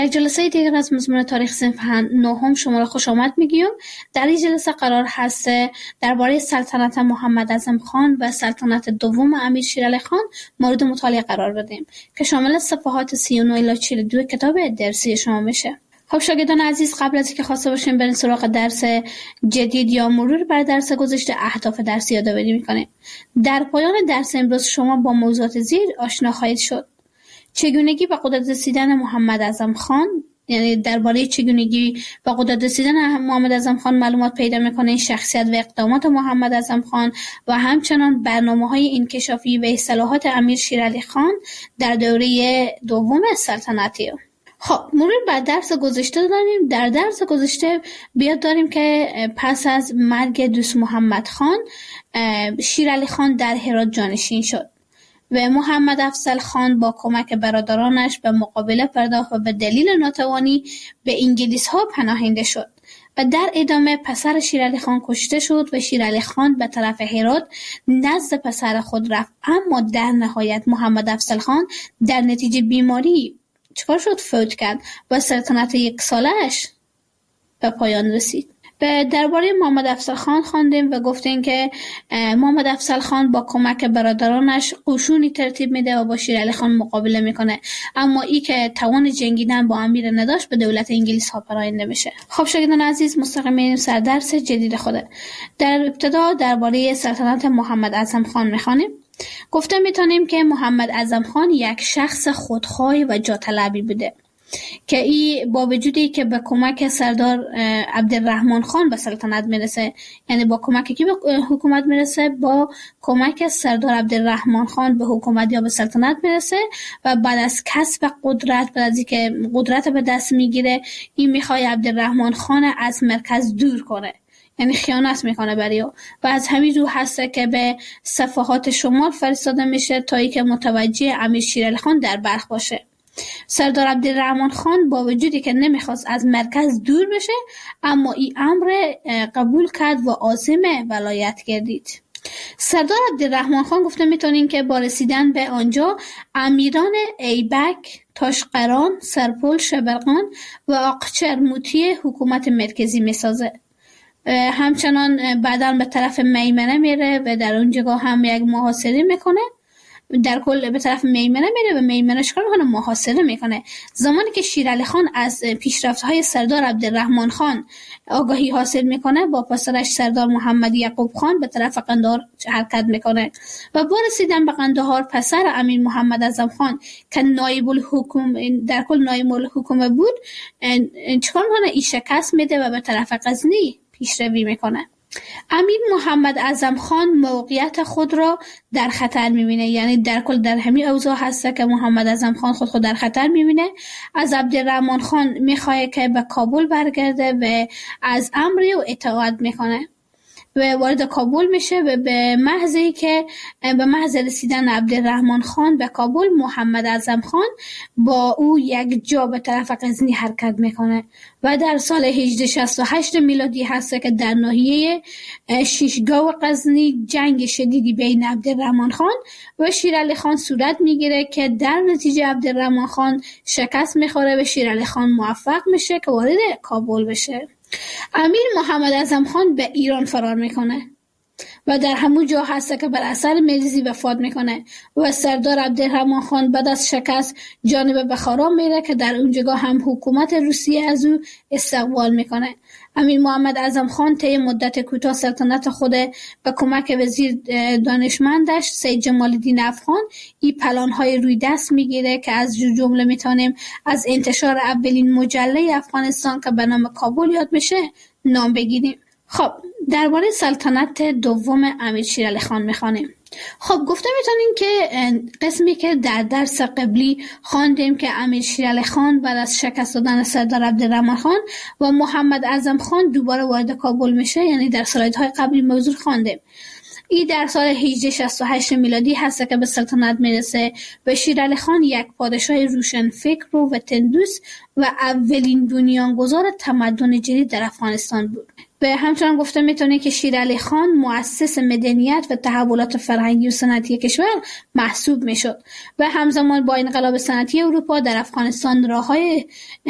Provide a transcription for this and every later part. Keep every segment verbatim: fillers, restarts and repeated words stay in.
جلسه دیگر از مضمون تاریخ صنف نهم شما را خوش آمد میگیم. در این جلسه قرار هست درباره سلطنت محمد اعظم خان و سلطنت دوم امیر شیر علی خان مورد مطالعه قرار بدیم که شامل صفحات سی و نه الی چهل و دو کتاب درسی شما میشه. خب شاگردان عزیز، قبل از اینکه خواسته باشیم بریم سراغ درس جدید یا مرور بر درس گذشته، اهداف درسی یادآوری میکنیم. در پایان درس امروز شما با موضوعات زیر آشنا خواهید شد: چگونگی به قدرت رسیدن محمد اعظم خان، یعنی درباره چگونگی به قدرت رسیدن محمد اعظم خان معلومات پیدا میکنه، شخصیت و اقدامات محمد اعظم خان و همچنان برنامه‌های انکشافی و اصلاحات امیر شیر علی خان در دوره دوم سلطنتی. خب مرور بر درس گذشته داریم. در درس گذشته بیاد داریم که پس از مرگ دوست محمد خان، شیر علی خان در هرات جانشین شد و محمد افضل خان با کمک برادرانش به مقابله پرداخت و به دلیل ناتوانی به انگلیس ها پناهنده شد و در ادامه پسر شیر علی خان کشته شد و شیر علی خان به طرف هرات نزد پسر خود رفت. اما در نهایت محمد افضل خان در نتیجه بیماری چکار شد؟ فوت کرد و سلطنت یک سالش به پایان رسید. به درباره محمد افضل خان خواندیم و گفتیم که محمد افضل خان با کمک برادرانش قشونی ترتیب میده و با شیر علی خان مقابله میکنه، اما ای که توان جنگیدن با امیر نداشت به دولت انگلیس ها پراینده میشه. خب شاگردان عزیز، مستقیم میریم سر درس جدید خوده. در ابتدا درباره سلطنت محمد اعظم خان میخوانیم. گفته میتونیم که محمد اعظم خان یک شخص خودخواه و جاطلبی بوده که ای با وجودی که به کمک سردار عبدالرحمن خان به سلطنت میرسه، یعنی با کمک کی به حکومت میرسه؟ با کمک سردار عبدالرحمن خان به حکومت یا به سلطنت میرسه و بعد از کسب قدرت، بعد از اینکه قدرت به دست میگیره، این میخواد عبدالرحمن خان از مرکز دور کنه، یعنی خیانت میکنه برای او و از همین رو هسته که به صفحات شمال فرستاده میشه تا ای که متوجه امیر شیر علی خان در بلخ باشه. سردار عبدالرحمن خان با وجودی که نمیخواست از مرکز دور بشه، اما این امر قبول کرد و عازم ولایت گردید. سردار عبدالرحمن خان گفته میتونین که با رسیدن به آنجا امیران ایبک، تاشقران، سرپل، شبرقان و آقچر موتی حکومت مرکزی میسازه. همچنان بعداً به طرف میمنه میره و در اونجا هم یک محاصره میکنه. در کل به طرف میمنه میره و میمنه چکار میکنه؟ محاصره میکنه. زمانی که شیر علی خان از پیشرفت‌های سردار عبدالرحمن خان آگاهی حاصل میکنه، با پسرش سردار محمد یعقوب خان به طرف قندهار حرکت میکنه و با رسیدن به قندهار پسر امیر محمد اعظم خان که نایب الحکومه در کل نایب الحکومه بود چکار میکنه؟ ای شکست میده و به طرف غزنی پیشروی میکنه. امیر محمد اعظم خان موقعیت خود را در خطر میبینه، یعنی در کل در همین اوضاع هسته که محمد اعظم خان خود خود در خطر میبینه. از عبدالرحمن خان میخواه که به کابل برگرده و از امری و اطاعت میکنه و وارد کابل میشه و به محضی که به محض رسیدن عبدالرحمن خان به کابل، محمد اعظم خان با او یک جا به طرف غزنی حرکت میکنه و در سال هجده شصت و هشت میلادی هست که در ناحیه شیشگاه غزنی جنگ شدیدی بین عبدالرحمن خان و شیر علی خان صورت میگیره که در نتیجه عبدالرحمن خان شکست میخوره و شیر علی خان موفق میشه که وارد کابل بشه. امیر محمد اعظم خان به ایران فرار میکنه و در همون جا هست که بر اثر مریضی وفات میکنه و سردار عبدالرحمن خان بعد از شکست جانب بخارا میره که در اونجا هم حکومت روسیه از او استقبال میکنه. امیر محمد اعظم خان طی مدت کوتاه سلطنت خود به کمک وزیر دانشمندش سید جمال الدین افغان این پلان‌های روی دست میگیره که از جمله میتونیم از انتشار اولین مجله افغانستان که به نام کابل یاد میشه نام بگیریم. خب درباره سلطنت دوم امیر شیر علی خان میخوانیم. خب گفته میتونیم که قسمی که در درس قبلی خواندیم که امیر شیر علی خان بعد از شکست دادن سردار عبدالرحمن خان و محمد اعظم خان دوباره وارد کابل میشه، یعنی در سلایدهای قبلی موضوع خواندیم. این در سال هجده شصت و هشت میلادی هست که به سلطنت میرسه و شیرعلی خان یک پادشاه روشن فکر و وطندوست و اولین بنیانگذار تمدن جدید در افغانستان بود. به همچنان گفته میتونه که شیرعلی خان مؤسس مدنیت و تحولات فرهنگی و صنعتی کشور محسوب میشد و همزمان با انقلاب صنعتی اروپا در افغانستان راههای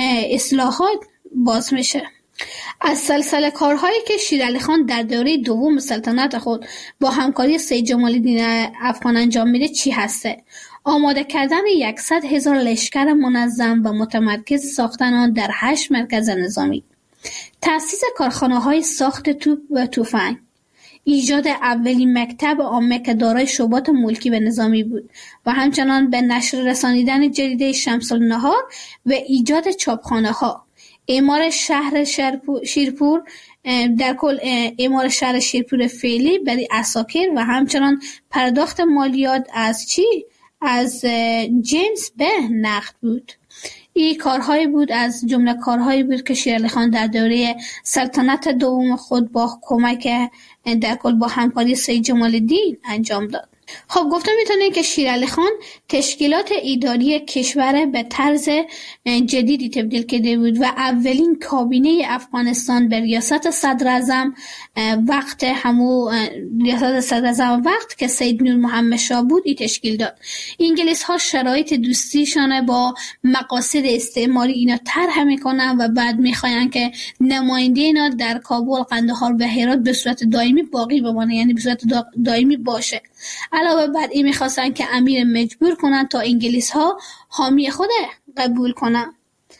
اصلاحات باز میشه. از سلسله کارهایی که شیرعلی خان در دوره دوم سلطنت خود با همکاری سید جمال الدین افغان انجام میده چی هسته؟ آماده کردن یکصد هزار لشکر منظم و متمرکز، ساختن آن در هشت مرکز نظامی، تأسیس کارخانه‌های ساخت توپ و تفنگ، ایجاد اولین مکتب عامه که دارای شعبات ملکی و نظامی بود و همچنان به نشر رسانیدن جریده شمس النهار و ایجاد چاپخانه‌ها، اعمار شهر شیرپور، در کل اعمار شهر شیرپور فعلی برای عساکر و همچنان پرداخت مالیات از چی؟ از جنس به نقد بود. این کارهایی بود از جمله کارهایی بود که شیرعلی خان در دوره سلطنت دوم خود با کمک در کل با همکاری سید جمال الدین انجام داد. خب گفته میتونه که شیرعلی خان تشکیلات اداری کشور به طرز جدیدی تبدیل کرده بود و اولین کابینه افغانستان به ریاست صدر اعظم وقت همو ریاست صدر اعظم وقت که سید نور محمد شاه بود ای تشکیل داد. انگلیس ها شرایط دوستیشان با مقاصد استعماری اینا طرح میکنن و بعد میخواین که نماینده اینا در کابل، قندهار و هرات به صورت دائمی باقی بمانه، یعنی به صورت دائمی باشه. علاوه بر این میخواستن که امیر مجبور کنن تا انگلیس ها حامی خود قبول کنن،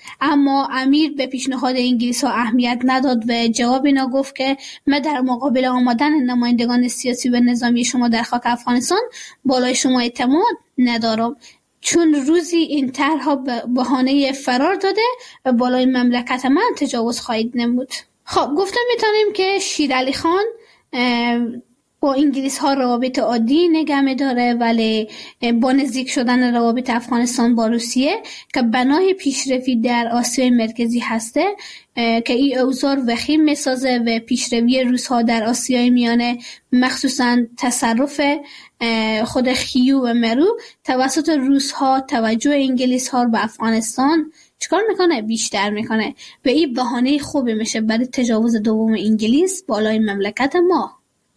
اما امیر به پیشنهاد انگلیس ها اهمیت نداد و جواب اینا گفت که من در مقابل آمدن نمایندگان سیاسی و نظامی شما در خاک افغانستان بالای شما اعتماد ندارم، چون روزی این طرح‌ها به بهانه فرار داده و بالای مملکت من تجاوز خواهید نمود. خب گفتم میتونیم که شیرعلی خان با انگلیس ها روابط عادی نگه می‌داره، ولی با نزدیک شدن روابط افغانستان با روسیه که بنای پیشرفتی در آسیای مرکزی هسته که این اوضاع وخیم میسازه و پیشروی روس ها در آسیای میانه، مخصوصا تصرف خود خیو و مرو توسط روس ها توجه انگلیس ها به افغانستان چیکار میکنه؟ بیشتر میکنه و این بهانه خوبی میشه برای تجاوز دوم انگلیس بالای مملکت ما،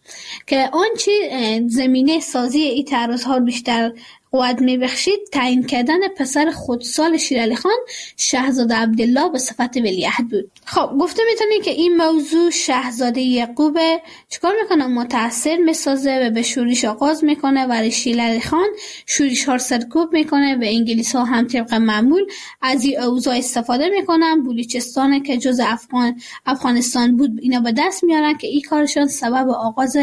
که آنچه زمینه سازی این تعرض‌ها بیشتر قوت می‌بخشید تعیین کردن پسر خودسال شیرعلی خان شاهزاده عبدالله به صفت ولیعهد بود. خب گفته میتونی که این موضوع شاهزاده یعقوب چیکار میکنه؟ متأثر میسازه و به شورش آغاز میکنه و شیرعلی خان شورش ها سرکوب میکنه و انگلیس ها هم طبق معمول از این اوضاع استفاده میکنن. بلوچستان که جز افغان افغانستان بود اینا به دست میارن که این کارشان سبب آغاز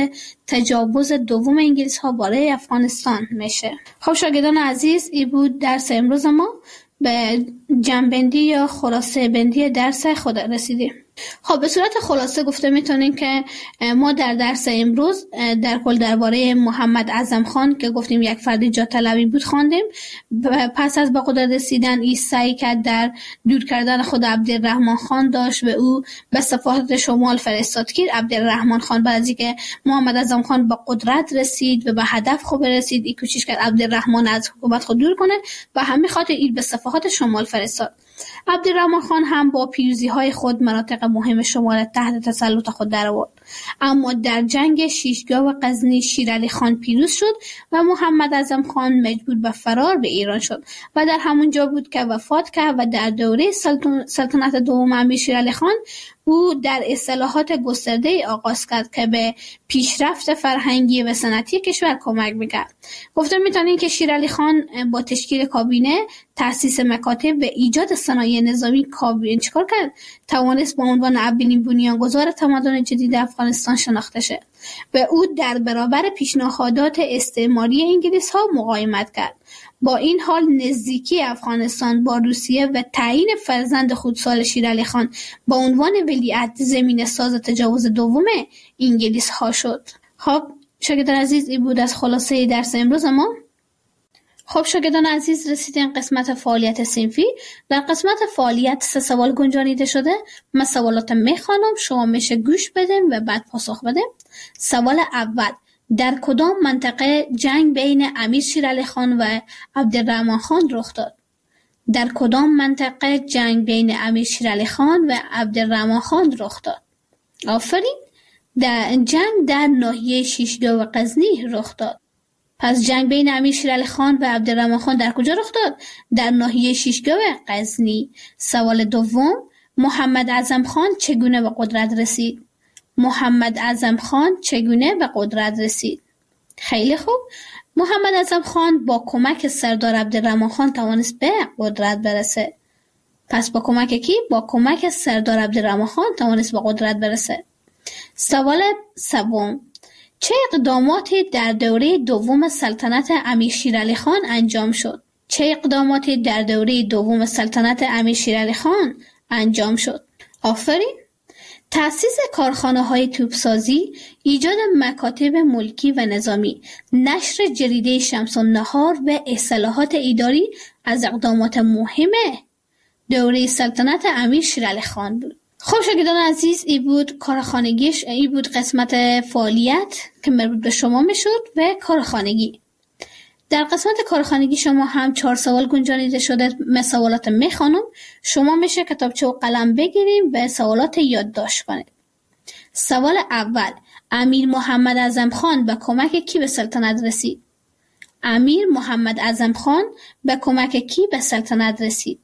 تجاوز دوم انگلیس ها بالای افغانستان میشه. خب شاگردان عزیز، این بود درس امروز ما. به جمع‌بندی یا خلاصه بندی درس خود رسیدیم. خب به صورت خلاصه گفته میتونیم که ما در درس امروز در کل درباره محمد اعظم خان که گفتیم یک فرد جاه طلبی بود خواندیم. پس از به قدرت رسیدن این سعی کرد در دور کردن خود عبدالرحمن خان داشت و او به صفحات شمال فرستاد که عبدالرحمن خان بعد از اینکه محمد اعظم خان به قدرت رسید و به هدف خوب رسید، این کوشش کرد عبدالرحمن از حکومت خود دور کنه و همین خاطر این به صفحات شمال فرستاد. عبدالرحمن خان هم با پیروزی های خود مناطق مهم شمال تحت تسلط خود درآورد، اما در جنگ شیشگاه و غزنی شیرعلی خان پیروز شد و محمد اعظم خان مجبور به فرار به ایران شد و در همون جا بود که وفات کرد و در دوره سلطنت دوم امیر شیرعلی خان او در اصلاحات گسترده آغاز کرد که به پیشرفت فرهنگی و صنعتی کشور کمک میکرد. گفته میتونیم که شیرعلی خان با تشکیل کابینه، تأسیس مکاتب و ایجاد صنایع نظامی کابینه چیکار کرد؟ توانست با عنوان اولین بنیانگذار تمدن جدید افغانستان شناخته شد و او در برابر پیشنهادات استعماری انگلیس ها مقاومت کرد. با این حال نزدیکی افغانستان با روسیه و تعیین فرزند خودسال شیرعلی خان با عنوان ولیعهد زمین ساز تجاوز دوم انگلیس ها شد. خب شاگردان عزیز، این بود از خلاصه درس امروز ما. خب شاگردان عزیز، رسیدیم قسمت فعالیت صنفی. در قسمت فعالیت سه سوال گنجانیده شده. من سوالات میخوانم، شما میشه گوش بدیم و بعد پاسخ بدیم. سوال اول: در کدام منطقه جنگ بین امیر شیرعلی خان و عبدالرحمن خان رخ داد؟ در کدام منطقه جنگ بین امیر شیرعلی خان و عبدالرحمن خان رخ داد؟ آفرین. در جنگ در ناحیه شیشگاه و غزنی رخ داد. پس جنگ بین امیر شیرعلی خان و عبدالرحمن خان در کجا رخ داد؟ در ناحیه شیشگاه و غزنی. سوال دوم، محمد اعظم خان چگونه به قدرت رسید؟ محمد اعظم خان چگونه به قدرت رسید؟ خیلی خوب. محمد اعظم خان با کمک سردار عبدالرحمن خان توانست به قدرت برسه. پس با کمک کی؟ با کمک سردار عبدالرحمن خان توانست به قدرت برسه. سوال سوم، چه اقداماتی در دوره دوم سلطنت امیر شیرعلی خان انجام شد؟ چه اقداماتی در دوره دوم سلطنت امیر شیرعلی خان انجام شد؟ آفرین. تأسیس کارخانه‌های توپسازی، ایجاد مکاتب ملکی و نظامی، نشر جریده شمس النهار و اصلاحات اداری از اقدامات مهم دوره سلطنت امیر شیرعلی خان بود. خب شاگردان عزیز، ای بود کارخانگیش، ای بود قسمت فعالیت که مربوط به شما میشد و کارخانگی. در قسمت کارخانگی شما هم چهار سوال گنجانیده شده. من سوالات میخوانم، شما میشه کتابچه و قلم بگیریم و سوالات یادداشت کنید. سوال اول، امیر محمد اعظم خان به کمک کی به سلطنت رسید؟ امیر محمد اعظم خان به کمک کی به سلطنت رسید؟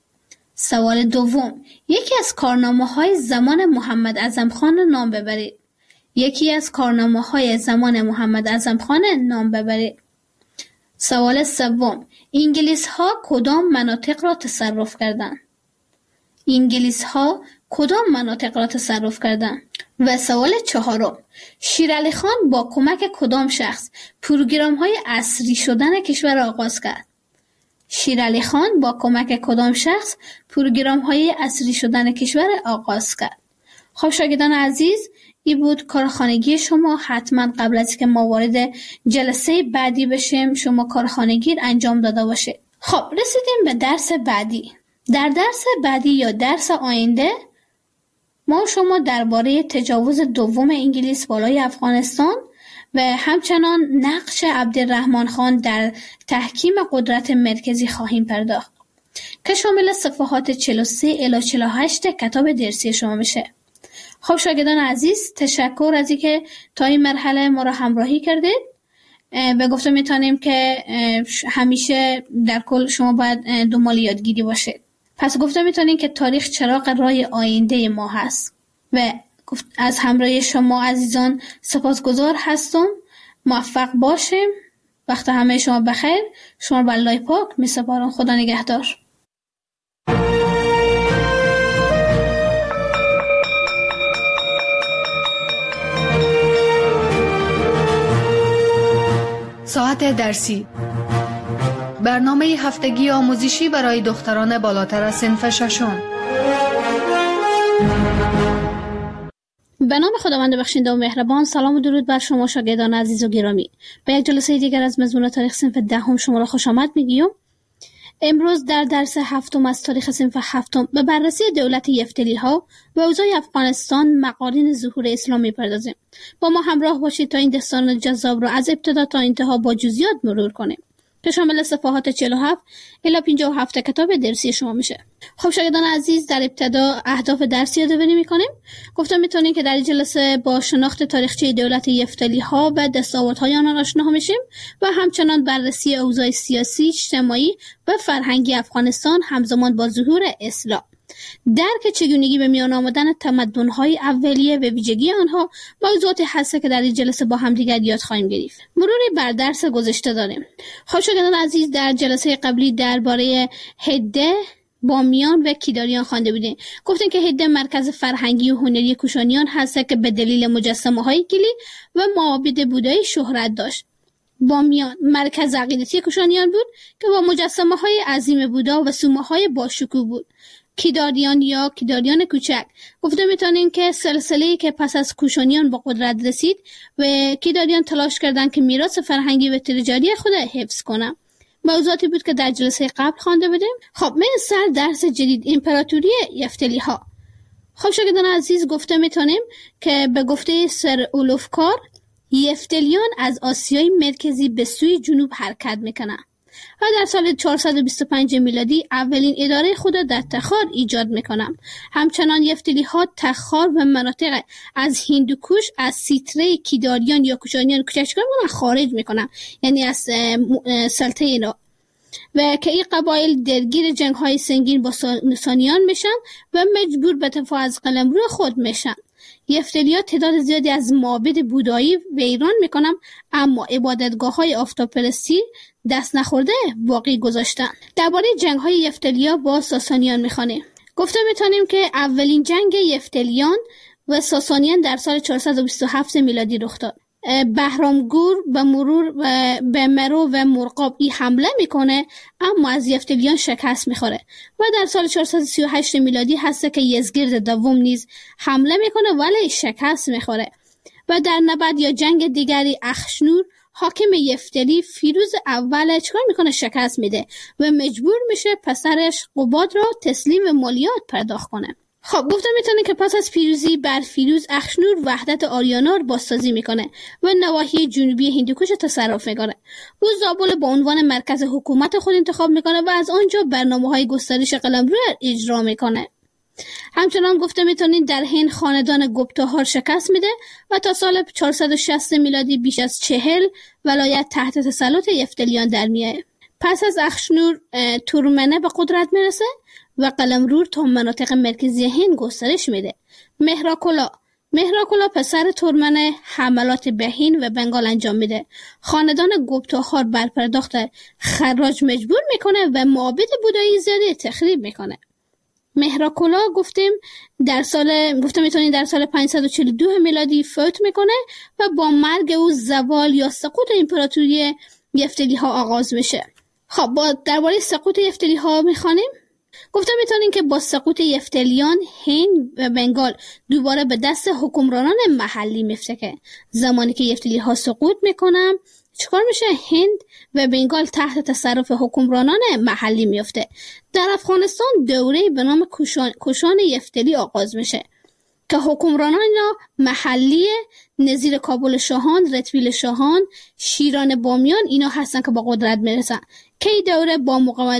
سوال دوم، یکی از کارنامه‌های زمان محمد اعظم خان نام ببرید. یکی از کارنامه‌های زمان محمد اعظم خان نام ببرید. سوال سوم، انگلیس ها کدام مناطق را تصرف کردند؟ انگلیس ها کدام مناطق را تصرف کردند؟ و سوال چهارم، شیرعلی خان با کمک کدام شخص پروگرام های عصری شدن کشور را آغاز کرد؟ شیرعلی خان با کمک کدام شخص پروگرام های عصری شدن کشور آغاز کرد؟ خب شاگردان عزیز، این بود کارخانگی شما. حتما قبل از که ما وارد جلسه بعدی بشیم شما کارخانگی انجام داده باشید. خب رسیدیم به درس بعدی. در درس بعدی یا درس آینده ما شما درباره تجاوز دوم انگلیس بالای افغانستان و همچنان نقش عبدالرحمن خان در تحکیم قدرت مرکزی خواهیم پرداخت که شامل صفحات چهل و سه الی چهل و هشت کتاب درسی شما میشه. خب شاگردان عزیز، تشکر از اینکه تا این مرحله ما را همراهی کردید. به گفته میتونیم که همیشه در کل شما باید دنبال یادگیری باشید. پس گفته میتونیم که تاریخ چراغ راه آینده ما هست و از همراهی شما عزیزان سپاسگزار هستم. موفق باشیم. وقت همه شما بخیر. شما به الله پاک میسپارم. خدا نگهدار. ساعت درسی، برنامه هفتگی آموزشی برای دختران بالاتر از صنف ششم. به نام خداوند بخشنده و مهربان. سلام و درود بر شما شاگردان عزیز و گرامی. به یک جلسه دیگر از مضمون تاریخ صنف دهم شما را خوش آمد میگیم. امروز در درس هفتم از تاریخ صنف هفتم به بررسی دولت یفتلی ها و اوضاع افغانستان مقارن ظهور اسلام می‌پردازیم. با ما همراه باشید تا این داستان جذاب را از ابتدا تا انتها با جزئیات مرور کنیم که شامل صفحات چهل و هفت الی پنجاه و هفت کتاب درسی شما میشه. خب شاگردان عزیز، در ابتدا اهداف درسی یادآوری می‌کنیم. گفتم میتونیم که در این جلسه با شناخت تاریخچه دولت یفتلی ها و دستاوردهای آنها آشنا میشیم و همچنان بررسی اوضاع سیاسی، اجتماعی و فرهنگی افغانستان همزمان با ظهور اسلام، درک چگونگی به میان آمدن تمدن‌های اولیه و ویژگی آنها، موضوعاتی هست که در این جلسه با هم دیگر یاد خواهیم گرفت. مروری بر درس گذشته داریم. خب شاگردان عزیز، در جلسه قبلی درباره هده، بامیان و کیداریان خوانده بودیم. گفتیم که هده مرکز فرهنگی و هنری کوشانیان هست که به دلیل مجسمه‌های گلی و معابد بودایی شهرت داشت. بامیان مرکز عقیدتی کوشانیان بود که با مجسمه‌های عظیم بودا و سومه‌های باشکوه بود. کیداریان یا کیداریان کوچک گفته میتونیم که سلسله‌ای که پس از کوشانیان با قدرت رسید و کیداریان تلاش کردند که میراث فرهنگی و تجاری خود حفظ کنند. موضوعاتی بود که در جلسه قبل خوانده بودیم. خب من سر درس جدید، امپراتوری یفتلی ها. خب شاگردان عزیز، گفته میتونیم که به گفته سر اولوفکار یفتلیان از آسیای مرکزی به سوی جنوب حرکت میکنن و در سال چهارصد و بیست و پنج میلادی اولین اداره خود را در تخار ایجاد میکنن. همچنان یفتلی ها تخار و مناطق از هندوکوش از سیتره کیداریان یا کوشانیان کوچکشکار خارج میکنن، یعنی از سلطه اینا، و که این قبایل درگیر جنگ های سنگین با ساسانیان میشن و مجبور به دفاع از قلمرو خود میشن. یفتلی‌ها تعداد زیادی از معابد بودایی ویران میکنن، اما عبادتگاه های آفتاب‌پرستی دست نخورده باقی گذاشتن. درباره جنگ های یفتلی‌ها با ساسانیان میخوانیم. گفته میتونیم که اولین جنگ یفتلیان و ساسانیان در سال چهارصد و بیست و هفت میلادی رخ داد. بهرامگور به مرور و به مرو و مرغاب ای حمله میکنه، اما از یفتلیان شکست میخوره و در سال چهارصد و سی و هشت میلادی هست که یزگرد دوم نیز حمله میکنه ولی شکست میخوره و در نبرد یا جنگ دیگری اخشنور حاکم یفتلی فیروز اول چکار میکنه؟ شکست میده و مجبور میشه پسرش قباد را تسلیم مالیات پرداخت کنه. خب گفتم میتونه که پس از پیروزی بر فیروز اخشنور وحدت آریانا رو بازسازی میکنه و نواحی جنوبی هندوکوش تصرف میکنه. او زابل به عنوان مرکز حکومت خود انتخاب میکنه و از آنجا برنامه‌های گسترش قلمرو اجرا میکنه. همچنان گفته میتونید در هند خاندان گپتاها شکست میده و تا سال چهارصد و شصت میلادی بیش از چهل ولایت تحت تسلط یفتلیان در میاد. پس از اخشنور تورمنه به قدرت میرسه و قلمرو تا مناطق مرکزی هند گسترش میده. مهراکولا مهراکولا پسر تورمنه حملات به هند و بنگال انجام میده. خاندان گپتاها بر پرداخت خراج مجبور میکنه و معابد بودایی زیادی تخریب میکنه. مهراکولا گفتیم در سال گفتم میتونید در سال پانصد و چهل و دو میلادی فوت میکنه و با مرگ او زوال یا سقوط امپراتوری یفتلی ها آغاز میشه. خب با درباره سقوط یفتلی ها میخوانیم. گفتم میتونین که با سقوط یفتلیان هند و بنگال دوباره به دست حکمرانان محلی میفته. زمانی که یفتلی ها سقوط میکنن چیکار میشه؟ هند و بنگال تحت تصرف حکمرانان محلی میفته. در افغانستان دوره به نام کوشان, کوشان یفتلی آغاز میشه که حکمرانان محلی نظیر کابل شاهان، رتویل شاهان، شیران بامیان اینا هستن که با قدرت میرسن که این دوره با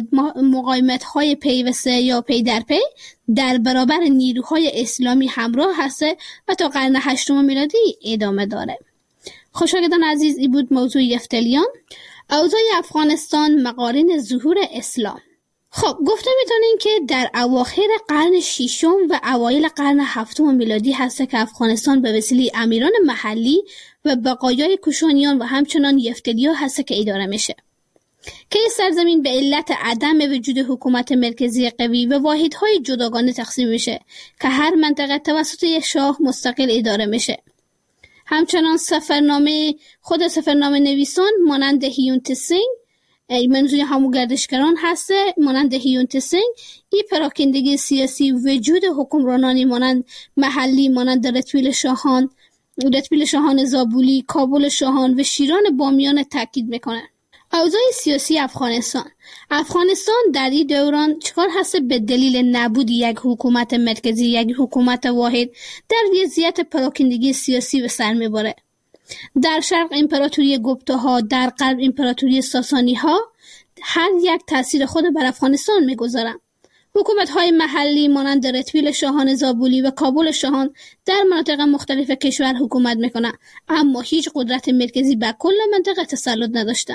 مقاومت های پیوسته یا پی در پی در برابر نیروهای اسلامی همراه هسته و تا قرن هشتم میلادی ادامه داره. خوشاگدان عزیز، این بود موضوع یفتلیان. اوضاع افغانستان مقارن ظهور اسلام. خب گفته میتونین که در اواخر قرن ششم و اوایل قرن هفتم میلادی هست که افغانستان به وسیله امیران محلی و بقایای کوشانیان و همچنان یفتلی‌ها هست که اداره میشه که این سرزمین به علت عدم وجود حکومت مرکزی قوی و واحدهای جداگانه تقسیم میشه که هر منطقه توسط یک شاه مستقل اداره میشه. همچنان سفرنامه خود سفرنامه نویسان مانند هیونت سینگ، منظور همون گردشگران هسته مانند هیونت سینگ، این پراکندگی سیاسی وجود حکمرانانی مانند محلی مانند رتویل شاهان رتویل شاهان زابولی، کابل شاهان و شیران بامیان تاکید میکنه. اوضاع سیاسی افغانستان افغانستان در این دوران چکار هست؟ به دلیل نبود یک حکومت مرکزی، یک حکومت واحد، در وضعیت پراکندگی سیاسی به سر میبره. در شرق امپراتوری گپتاها، در غرب امپراتوری ساسانی ها هر یک تأثیر خود بر افغانستان میگذارن. حکومت های محلی مانند رتویل شاهان زابولی و کابل شاهان در مناطق مختلف کشور حکومت میکنن، اما هیچ قدرت مرکزی بر کل منطقه تسلط نداشتن.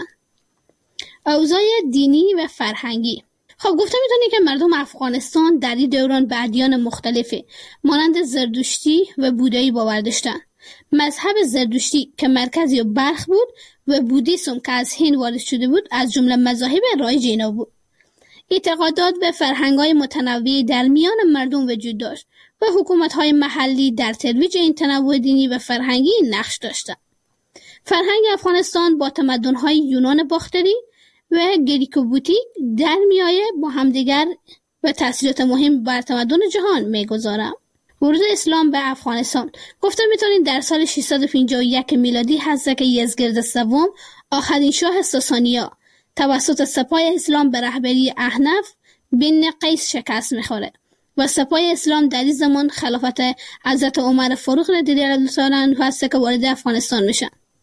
اوضاع دینی و فرهنگی. خب گفته میتونی که مردم افغانستان در این دوران به ادیان مختلفی مانند زردشتی و بودایی باور داشتن. مذهب زردشتی که مرکزی و بلخ بود و بودیسم که از هند وارد شده بود از جمله مذاهب رایج اینا بود. اعتقادات و فرهنگ‌های متنوعی در میان مردم وجود داشت و حکومت‌های محلی در ترویج این تنوع دینی و فرهنگی نقش داشتند. فرهنگ افغانستان با تمدن‌های یونان باختری و گریکوبوتیک در میایه با همدیگر و تأثیرات مهم بر تمدن جهان میگذارند. ورود اسلام به افغانستان. گفته میتونید در سال ششصد و پنجاه و یک میلادی هست که یزگرد سوم آخرین شاه ساسانیا توسط سپاه اسلام به رهبری احنف بن قیس شکست میخوره و سپاه اسلام در این زمان خلافت حضرت عمر فاروق رضی الله عنه هست که وارد افغانستان میشن.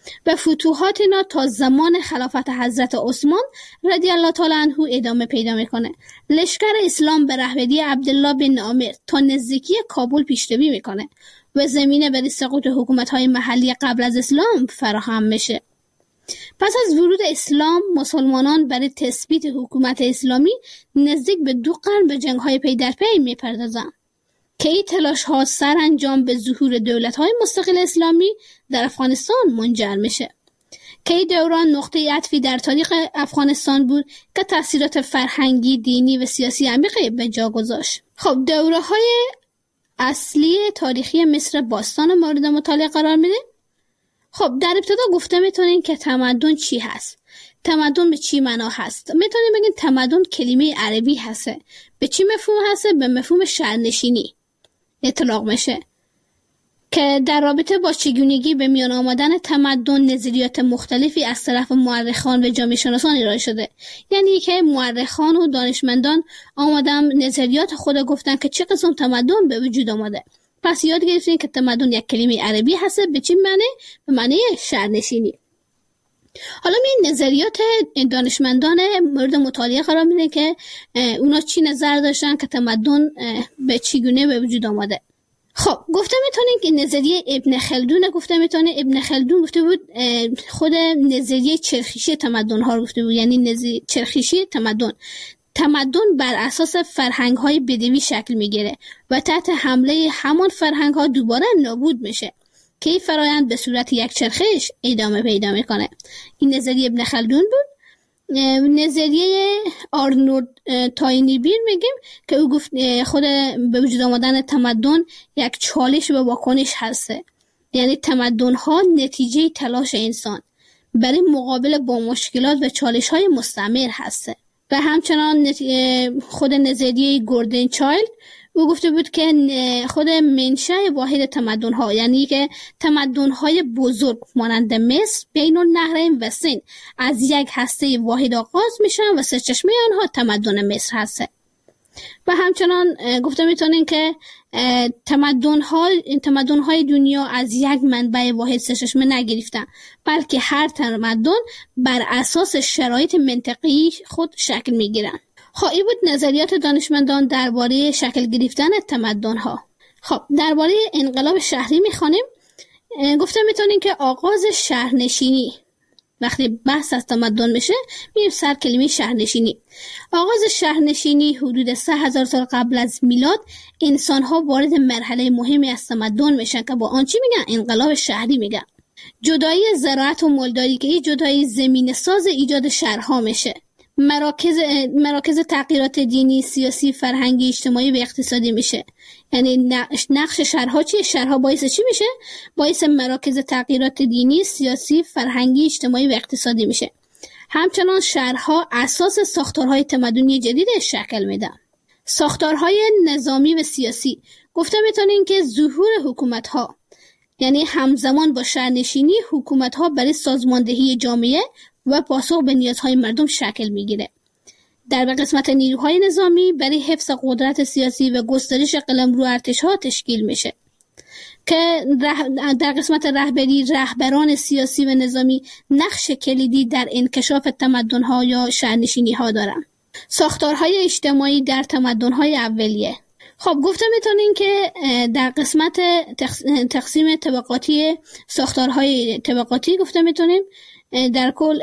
و فتوحات اینا تا زمان خلافت حضرت عثمان رضی الله تعالی عنه ادامه پیدا میکنه. لشکر اسلام به رهبری عبدالله بن عامر تا نزدیکی کابل پیشروی میکنه و زمینه برای سقوط حکومت‌های محلی قبل از اسلام فراهم میشه. پس از ورود اسلام مسلمانان برای تثبیت حکومت اسلامی نزدیک به دو قرن به جنگ‌های پی در پی میپردازند که این تلاش‌ها سرانجام به ظهور دولت‌های مستقل اسلامی در افغانستان منجر میشه که این دوران نقطه عطفی در تاریخ افغانستان بود که تأثیرات فرهنگی، دینی و سیاسی عمیقی به جا گذاشت. خب دوره‌های اصلی تاریخی مصر باستان مورد مطالعه قرار میده. خب در ابتدا گفته میتونین که تمدن چی هست؟ تمدن به چی معنا هست؟ میتونین بگین تمدن کلمه عربی هسته. به چی مفهوم هسته؟ به مفهوم شهرنشینی اطلاق میشه که در رابطه با چگونگی به میان آمدن تمدن نظریات مختلفی از طرف مورخان و جامعه شناسان ارائه شده. یعنی که مورخان و دانشمندان آمدن نظریات خود گفتن که چه قسم تمدن به وجود آمده. پس یاد گرفتین که تمدن یک کلمه عربی هست. به چی معنی؟ به معنی شهرنشینی. حالا این نظریات دانشمندان مورد مطالعه قرار میده که اونا چی نظر داشتن که تمدن به چگونه به وجود آمده. خب گفته میتونین که نظریه ابن خلدون گفته میتونه ابن خلدون گفته بود خود نظریه چرخشی تمدن ها گفته بود، یعنی نظریه چرخشی تمدن تمدن بر اساس فرهنگ های بدوی شکل میگیره و تحت حمله همان فرهنگ ها دوباره نابود میشه که این فرایند به صورت یک چرخش ادامه پیدا میکنه. این نظریه ابن خلدون بود. نظریه آرنولد تاینیبیر میگیم که او گفت خود به وجود آمدن تمدن یک چالش و واکنش هسته، یعنی تمدن ها نتیجه تلاش انسان برای مقابله با مشکلات و چالش های مستمر هسته. و همچنان خود نظریه گوردن چایلد او گفته بود که خود منشأ واحد تمدن ها، یعنی که تمدن های بزرگ مانند مصر، بین النهرین و سین از یک هسته واحد آغاز میشن و سرچشمه آنها تمدن مصر هسته. و همچنان گفته میتونین که تمدن ها تمدن های دنیا از یک منبع واحد سرچشمه نگرفتن، بلکه هر تمدن بر اساس شرایط منطقی خود شکل میگیرن. خب این بود نظریات دانشمندان درباره شکل گرفتن تمدن ها. خب درباره انقلاب شهری میخوانیم. گفته میتونین که آغاز شهرنشینی، وقتی بحث از تمدن میشه میریم سر کلمه شهرنشینی. آغاز شهرنشینی حدود سه هزار سال قبل از میلاد انسان ها وارد مرحله مهمی از تمدن میشن که با آن چی میگن؟ انقلاب شهری میگن. جدایی زراعت و مالداری که این جدایی زمین ساز ایجاد شهرها میشه. مراکز مراکز تغییرات دینی، سیاسی، فرهنگی، اجتماعی و اقتصادی میشه. یعنی نقش شهرها چیه؟ شهرها باعث چی میشه؟ باعث مراکز تغییرات دینی، سیاسی، فرهنگی، اجتماعی و اقتصادی میشه. همچنان شهرها اساس ساختارهای تمدنی جدید شکل میدن. ساختارهای نظامی و سیاسی گفته میتونین که ظهور حکومت‌ها، یعنی همزمان با شهرنشینی حکومت‌ها برای سازماندهی جامعه و پاسخ به نیازهای مردم شکل میگیره. در به قسمت نیروهای نظامی برای حفظ قدرت سیاسی و گسترش قلمرو ارتش‌ها تشکیل میشه که در قسمت رهبری رهبران سیاسی و نظامی نقش کلیدی در انکشاف تمدن‌ها یا شهرنشینی‌ها دارن. ساختارهای اجتماعی در تمدن‌های اولیه. خب گفته میتونین که در قسمت تقسیم طبقاتی ساختارهای طبقاتی گفته میتونیم در کل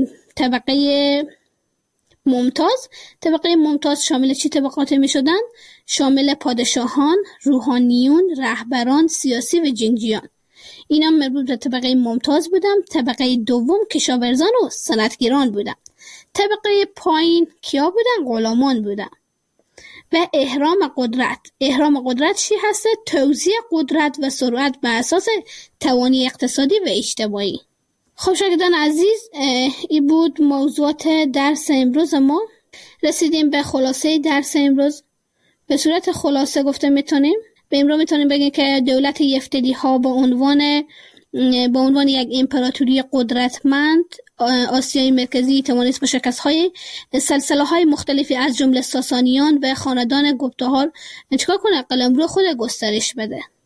طبقه ممتاز طبقه ممتاز شامل چی طبقاتی می شدن؟ شامل پادشاهان، روحانیون، رهبران سیاسی و جنگجویان. اینا مربوط به طبقه ممتاز بودن. طبقه دوم کشاورزان و صنعتگران بودن. طبقه پایین کیا بودن؟ غلامان بودن. و احرام قدرت. احرام قدرت چی هسته؟ توزیع قدرت و ثروت بر اساس توانی اقتصادی و اجتماعی. خب شاگردان عزیز، این بود موضوعات درس امروز ما. رسیدیم به خلاصه درس امروز. به صورت خلاصه گفته میتونیم به امروز میتونیم بگیم که دولت یفتلی ها با عنوان با عنوان یک امپراتوری قدرتمند آسیای مرکزی توانست با شکست های سلسله های مختلفی از جمله ساسانیان و خاندان گپتاهار چیکار کنه؟ قلمرو خود گسترش بده.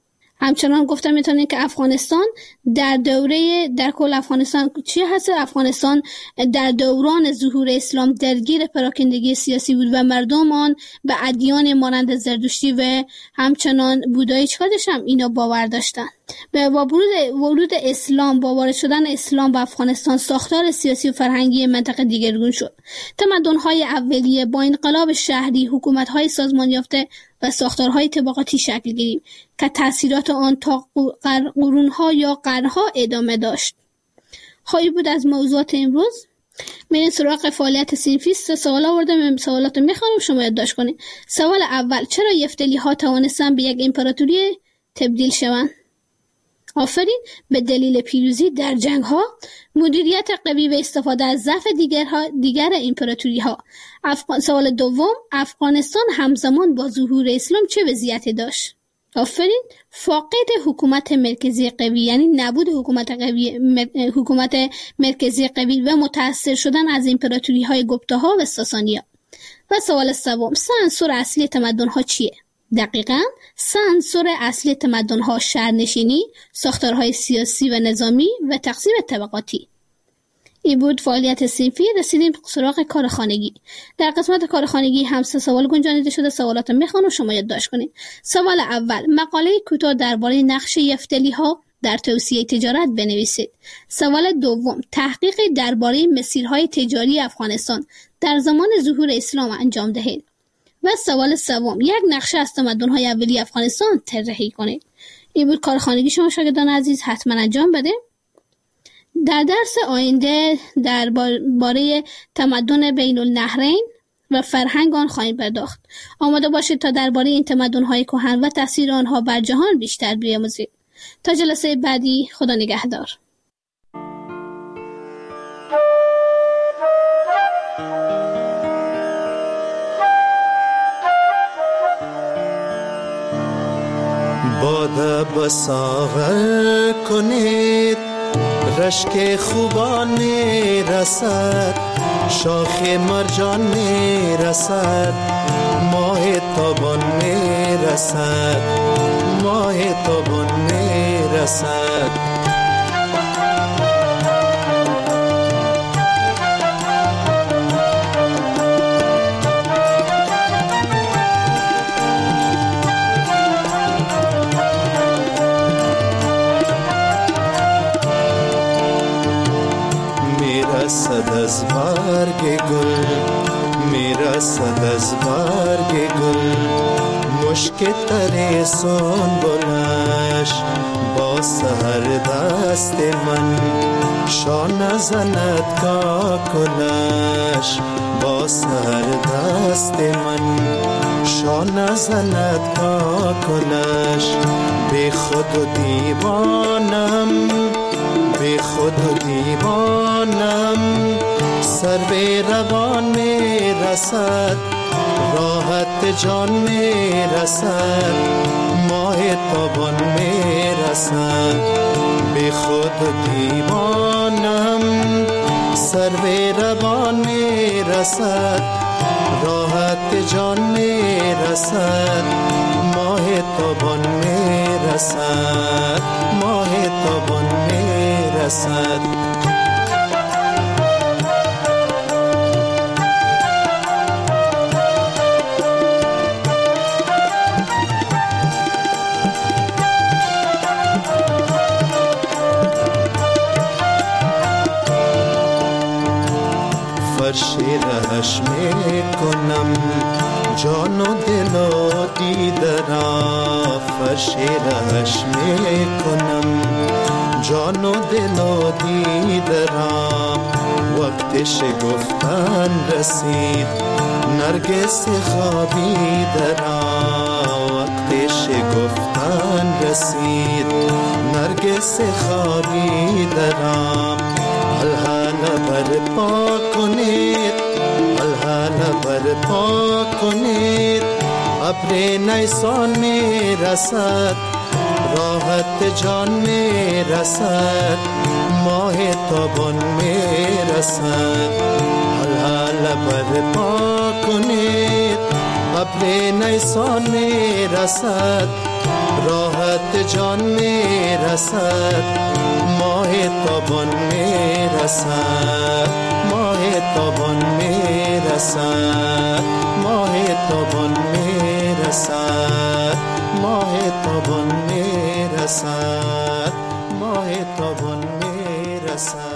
همچنان گفتم میتونید که افغانستان در دوره در کل افغانستان چی هست؟ افغانستان در دوران ظهور اسلام درگیر پراکندگی سیاسی بود و مردم آن به ادیان مانند زرتشتی و همچنان بودایی چقدرش هم اینا باور داشتن. با ورود ورود اسلام با وارد شدن اسلام به افغانستان ساختار سیاسی و فرهنگی منطقه دیگرگون شد. تمدن‌های اولیه با انقلاب شهری، حکومت‌های سازمان یافته و ساختارهای طبقاتی شکل گرفت که تأثیرات آن تا قرون‌ها یا قرن‌ها ادامه داشت. خواهی بود از موضوعات امروز. میرین سراغ فعالیت صنفی. سه سوال آوردم، سوالات میخوام شما یادداشت کنید. سوال اول: چرا یفتلی‌ها توانستند به یک امپراتوری تبدیل شوند؟ آفرین. به دلیل پیروزی در جنگ‌ها، مدیریت قوی و استفاده از ضعف دیگرها دیگر امپراتوری‌ها. افغان... سوال دوم: افغانستان همزمان با ظهور اسلام چه وضعیتی داشت؟ آفرین. فاقد حکومت مرکزی قوی، یعنی نبود حکومت قوی مر... حکومت مرکزی قوی و متأثر شدن از امپراتوری‌های گپتاها و ساسانی‌ها. و سوال سوم: سه عنصر اصلی تمدن‌ها چیه؟ دقیقاً سه عنصر اصلی تمدن‌ها شهرنشینی، ساختارهای سیاسی و نظامی و تقسیم طبقاتی. این بود فعالیت صنفی. رسیدیم سراغ کار خانگی. در قسمت کار خانگی هم سه سوال گنجانیده شده. سوالات میخوام شما یادداشت کنید. سوال اول: مقاله کوتاه درباره نقش یفتلی‌ها در توسعه تجارت بنویسید. سوال دوم: تحقیق درباره مسیرهای تجاری افغانستان در زمان ظهور اسلام انجام دهید. و سوال سوم: یک نقشه از تمدن‌های اولیه افغانستان طراحی کنید. این بود کار خانگی شما شاگردان عزیز، حتما انجام بده. در درس آینده درباره تمدن بین النهرین و فرهنگ آن خواهیم پرداخت. آماده باشید تا درباره این تمدن‌های کهن و تاثیر آنها بر جهان بیشتر بیاموزید. تا جلسه بعدی، خدا نگهدار. باده بساغر کنید، رشک خوبان می رسد، شاخ مرجان می رسد، ماه تابان می رسد، ماه تابان می رسد. میرسد از برگ گل، میرسد از برگ گل، مشک تر سنبلش با سحر دست من، شانه زند کاکلش با سحر دست من، شانه زند کاکلش. بی خود و دیوانم، بی خود و دیوانم، سر به روان می رسد، راحت جان می رسد، ماه تابان می رسد. بی خود و دیوانم، سر به روان می رسد، راحت جان می رسد، ماه تابان می رسد، ماه تابان می رسد. فرش رهش می کنم جان و دل و دیده را، فرش رهش می کنم جان و دل و دیده را. وقت شگفتن رسید نرگس خوابیده را، وقت شگفتن رسید نرگس خوابیده را. الحال برپا کنید، الحال برپا کنید، ابر نیسان می رسد، راحت جان می رسد، ماه تابان می رسد. الحال برپا کنید، ابر عطر نیسان می رسد، راحت جان می رسد، ماه تابان می رسد، ماه تابان می رسد، ماه تابان می رسد، ماه تابان می رسد، ماه تابان می رسد.